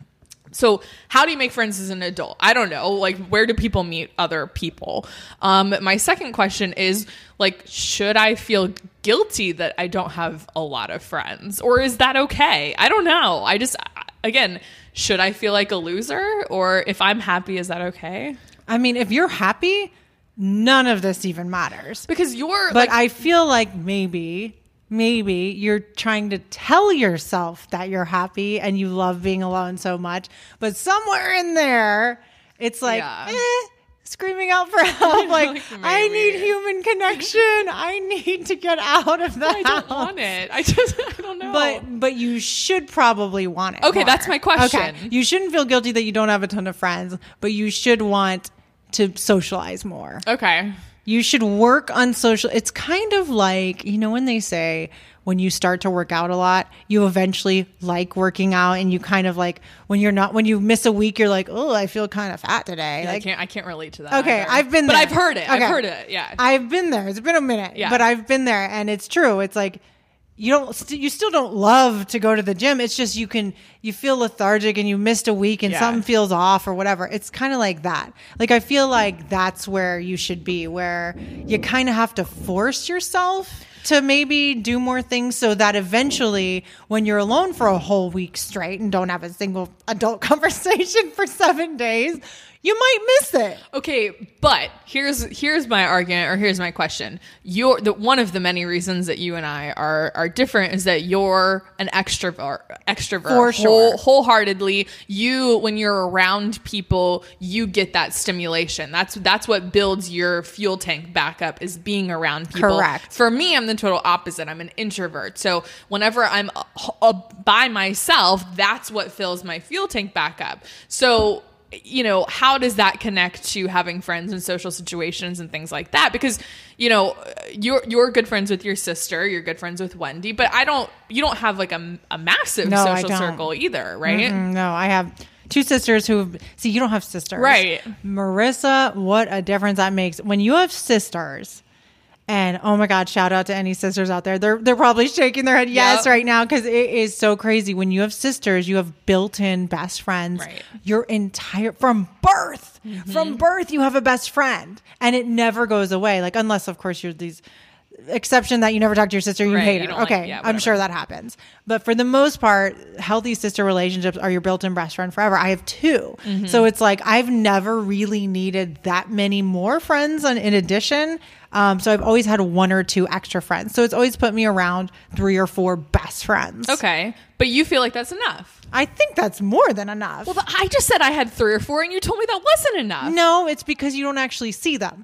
S3: So how do you make friends as an adult? I don't know. Like, where do people meet other people? Um, my second question is, like, should I feel guilty that I don't have a lot of friends? Or is that okay? I don't know. I just, again, should I feel like a loser? Or if I'm happy, is that okay?
S2: I mean, if you're happy, none of this even matters.
S3: Because you're,
S2: But
S3: like,
S2: I feel like maybe... Maybe you're trying to tell yourself that you're happy and you love being alone so much, but somewhere in there, it's like,
S3: Yeah.
S2: eh, screaming out for help. Like,
S3: Like,
S2: I
S3: maybe.
S2: need human connection. I need to get out of the
S3: I
S2: house.
S3: don't want it. I just, I don't know.
S2: But but you should probably want it.
S3: Okay,
S2: more.
S3: that's my question.
S2: Okay. You shouldn't feel guilty that you don't have a ton of friends, but you should want to socialize more.
S3: okay.
S2: You should work on social. It's kind of like, you know, when they say when you start to work out a lot, you eventually like working out, and you kind of like when you're not, when you miss a week, you're like, oh, I feel kind of fat today.
S3: Yeah,
S2: like,
S3: I can't, I can't relate to that.
S2: okay,
S3: either.
S2: I've been
S3: But
S2: there.
S3: I've heard it.
S2: Okay.
S3: I've heard it. Yeah.
S2: I've been there. It's been a minute,
S3: Yeah.
S2: but I've been there, and it's true. It's like, you don't, st- you still don't love to go to the gym. It's just, you can, you feel lethargic and you missed a week and
S3: Yeah.
S2: something feels off or whatever. It's kind of like that. Like, I feel like that's where you should be, where you kind of have to force yourself to maybe do more things so that eventually when you're alone for a whole week straight and don't have a single adult conversation for seven days, you might miss it.
S3: Okay, but here's here's my argument, or here's my question. You're the one of the many reasons that you and I are are different is that you're an extrovert, extrovert,
S2: For sure.
S3: whole, wholeheartedly. You, when you're around people, you get that stimulation. That's that's what builds your fuel tank back up, is being around people.
S2: Correct.
S3: For me, I'm the total opposite. I'm an introvert. So whenever I'm uh, uh, by myself, that's what fills my fuel tank back up. So, you know, how does that connect to having friends in social situations and things like that? Because, you know, you're you're good friends with your sister, you're good friends with Wendy, but I don't, you don't have like a, a massive
S2: No, I
S3: social
S2: don't.
S3: circle either, right?
S2: Mm, no, I have two sisters who, see, you don't have sisters.
S3: Right.
S2: Marissa, what a difference that makes. When you have sisters, and oh my God, shout out to any sisters out there. They're they're probably shaking their head yes
S3: Yep.
S2: right now, because it is so crazy. When you have sisters, you have built-in best friends.
S3: Right.
S2: Your entire, from birth, from birth, you have a best friend, and it never goes away. Like, unless of course you're these exception that you never talk to your sister, you
S3: Right,
S2: hate
S3: you
S2: her.
S3: don't like-
S2: Okay,
S3: yeah,
S2: I'm
S3: whatever.
S2: sure that happens. But for the most part, healthy sister relationships are your built-in best friend forever. I have two.
S3: Mm-hmm.
S2: So it's like I've never really needed that many more friends on, in addition. Um, so I've always had one or two extra friends. So it's always put me around three or four best friends.
S3: Okay. But you feel like that's enough.
S2: I think that's more than enough.
S3: Well, but I just said I had three or four and you told me that wasn't enough.
S2: No, it's because you don't actually see them.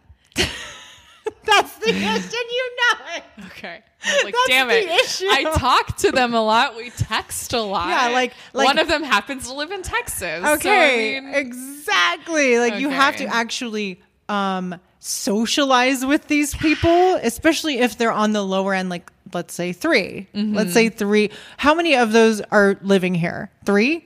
S2: That's the issue. You know it.
S3: Okay. I'm like,
S2: That's
S3: damn
S2: the
S3: it.
S2: issue.
S3: I talk to them a lot. We text a lot.
S2: Yeah, like- like-
S3: one of them happens to live in Texas.
S2: Okay,
S3: So, I mean,
S2: exactly. Like you have to
S3: Okay.
S2: actually um, socialize with these people, especially if they're on the lower end. Like, let's say three.
S3: Mm-hmm.
S2: Let's say three. How many of those are living here? Three.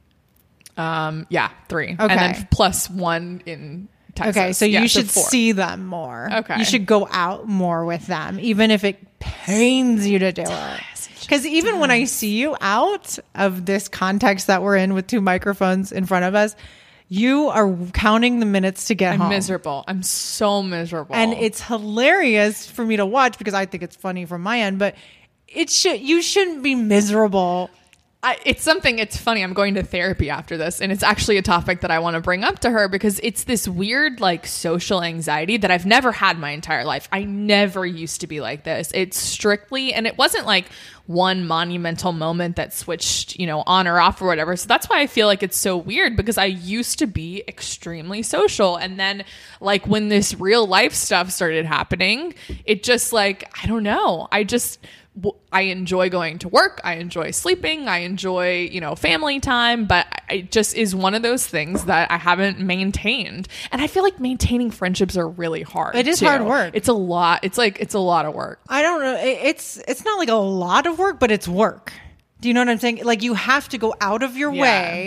S3: um, yeah, three.
S2: Okay.
S3: And then plus one in Texas.
S2: Okay, so
S3: Yeah,
S2: you should
S3: four.
S2: see them more.
S3: Okay.
S2: You should go out more with them, even if it pains you to do it. Because even when I see you out of this context that we're in with two microphones in front of us, you are counting the minutes to get
S3: I'm
S2: home.
S3: miserable. I'm so miserable.
S2: And it's hilarious for me to watch because I think it's funny from my end, but it should, you shouldn't be miserable.
S3: I, it's something, it's funny. I'm going to therapy after this, and it's actually a topic that I want to bring up to her because it's this weird, like, social anxiety that I've never had my entire life. I never used to be like this. It's strictly, and it wasn't like one monumental moment that switched, you know, on or off or whatever. So that's why I feel like it's so weird because I used to be extremely social. And then, like, when this real life stuff started happening, it just, like, I don't know. I just... I enjoy going to work. I enjoy sleeping. I enjoy, you know, family time, but it just is one of those things that I haven't maintained. And I feel like maintaining friendships are really hard.
S2: It is
S3: too.
S2: hard work.
S3: It's a lot. It's like, it's a lot of work.
S2: I don't know. It- It's it's not like a lot of work, but it's work. Do you know what I'm saying? Like you have to go out of your
S3: Yeah.
S2: way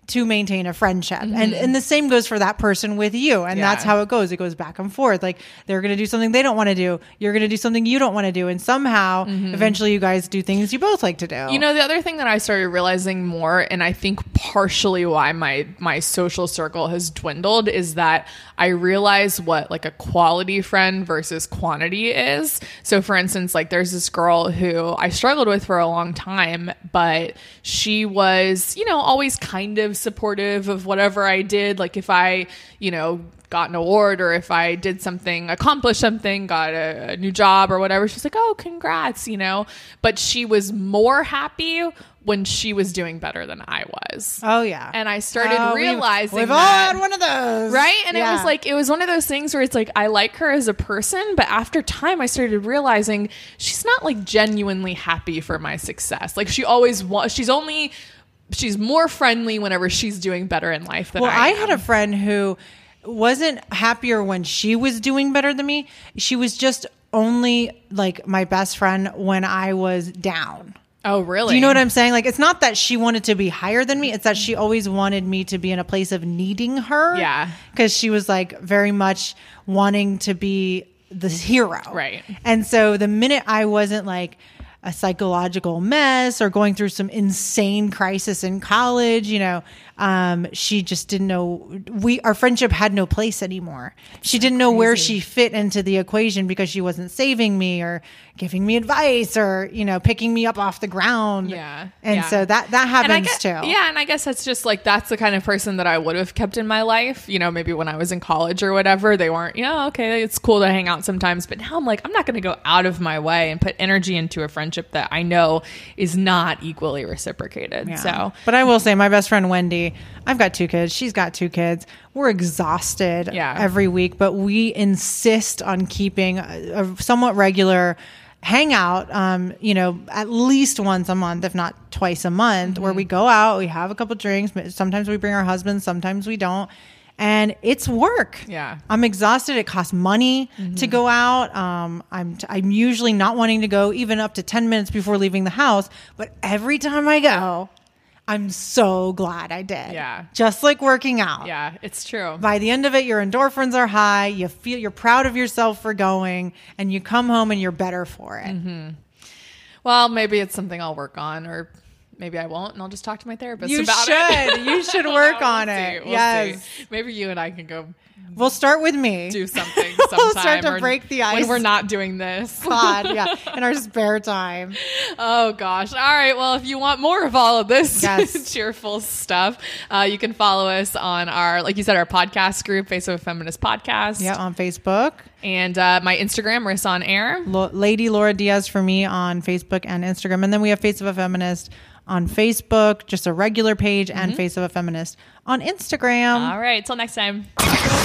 S2: to maintain a friendship. Mm-hmm. And and the same goes for that person with you. And
S3: Yeah.
S2: that's how it goes. It goes back and forth. Like they're going to do something they don't want to do. You're going to do something you don't want to do. And somehow, mm-hmm. eventually you guys do things you both like to do.
S3: You know, the other thing that I started realizing more, and I think partially why my my social circle has dwindled, is that I realize what like a quality friend versus quantity is. So for instance, like there's this girl who I struggled with for a long time, but she was, you know, always kind of supportive of whatever I did. Like if I, you know, got an award or if I did something, accomplished something, got a, a new job or whatever, she's like, oh, congrats, you know, but she was more happy when she was doing better than I was.
S2: Oh yeah.
S3: And I started
S2: oh,
S3: realizing
S2: we've, we've
S3: that,
S2: all had one of those.
S3: right? And
S2: yeah.
S3: it was like, it was one of those things where it's like, I like her as a person, but after time I started realizing she's not like genuinely happy for my success. Like she always wants, she's only, she's more friendly whenever she's doing better in life than
S2: well,
S3: I
S2: I
S3: am.
S2: had a friend who wasn't happier when she was doing better than me. She was just only like my best friend when I was down.
S3: Oh, really?
S2: Do you know what I'm saying? Like, it's not that she wanted to be higher than me. It's that she always wanted me to be in a place of needing her.
S3: Yeah.
S2: Because she was like very much wanting to be the hero.
S3: Right.
S2: And so the minute I wasn't like a psychological mess or going through some insane crisis in college, you know, um, she just didn't know we, our friendship had no place anymore. She didn't know where she fit into the equation because she wasn't saving me or giving me advice or, you know, picking me up off the ground.
S3: Yeah.
S2: And
S3: yeah.
S2: so that, that
S3: And I
S2: happens
S3: guess,
S2: too.
S3: Yeah. And I guess that's just like, that's the kind of person that I would have kept in my life. You know, maybe when I was in college or whatever, they weren't, you know, okay, it's cool to hang out sometimes. But now I'm like, I'm not going to go out of my way and put energy into a friendship that I know is not equally reciprocated.
S2: Yeah.
S3: So,
S2: but I will say my best friend, Wendy, I've got two kids. She's got two kids. We're exhausted
S3: Yeah.
S2: every week, but we insist on keeping a, a somewhat regular hangout, um, you know, at least once a month, if not twice a month, mm-hmm. where we go out, we have a couple drinks. Sometimes we bring our husbands, sometimes we don't. And it's work.
S3: Yeah.
S2: I'm exhausted. It costs money mm-hmm. to go out. Um, I'm, t- I'm usually not wanting to go even up to ten minutes before leaving the house. But every time I go, I'm so glad I did.
S3: Yeah.
S2: Just like working out.
S3: Yeah, it's true.
S2: By the end of it, your endorphins are high. You feel you're proud of yourself for going, and you come home and you're better for it.
S3: Mm-hmm. Well, maybe it's something I'll work on, or maybe I won't, and I'll just talk to my therapist
S2: You
S3: about
S2: should.
S3: it.
S2: You should work
S3: we'll
S2: on
S3: see.
S2: it.
S3: We'll
S2: yes.
S3: see. Maybe you and I can go
S2: We'll start with me.
S3: do something sometime.
S2: We'll start to
S3: or
S2: break the ice.
S3: when we're not doing this.
S2: God, yeah, in our spare time.
S3: Oh gosh. All right. Well, if you want more of all of this
S2: Yes.
S3: cheerful stuff, uh, you can follow us on our, like you said, our podcast group, Face of a Feminist Podcast.
S2: Yeah, on Facebook.
S3: And uh, my Instagram, Marissa on Air.
S2: Lo- Lady Laura Diaz for me on Facebook and Instagram. And then we have Face of a Feminist on Facebook, just a regular page, and Face of a Feminist on Instagram.
S3: All right. Till next time.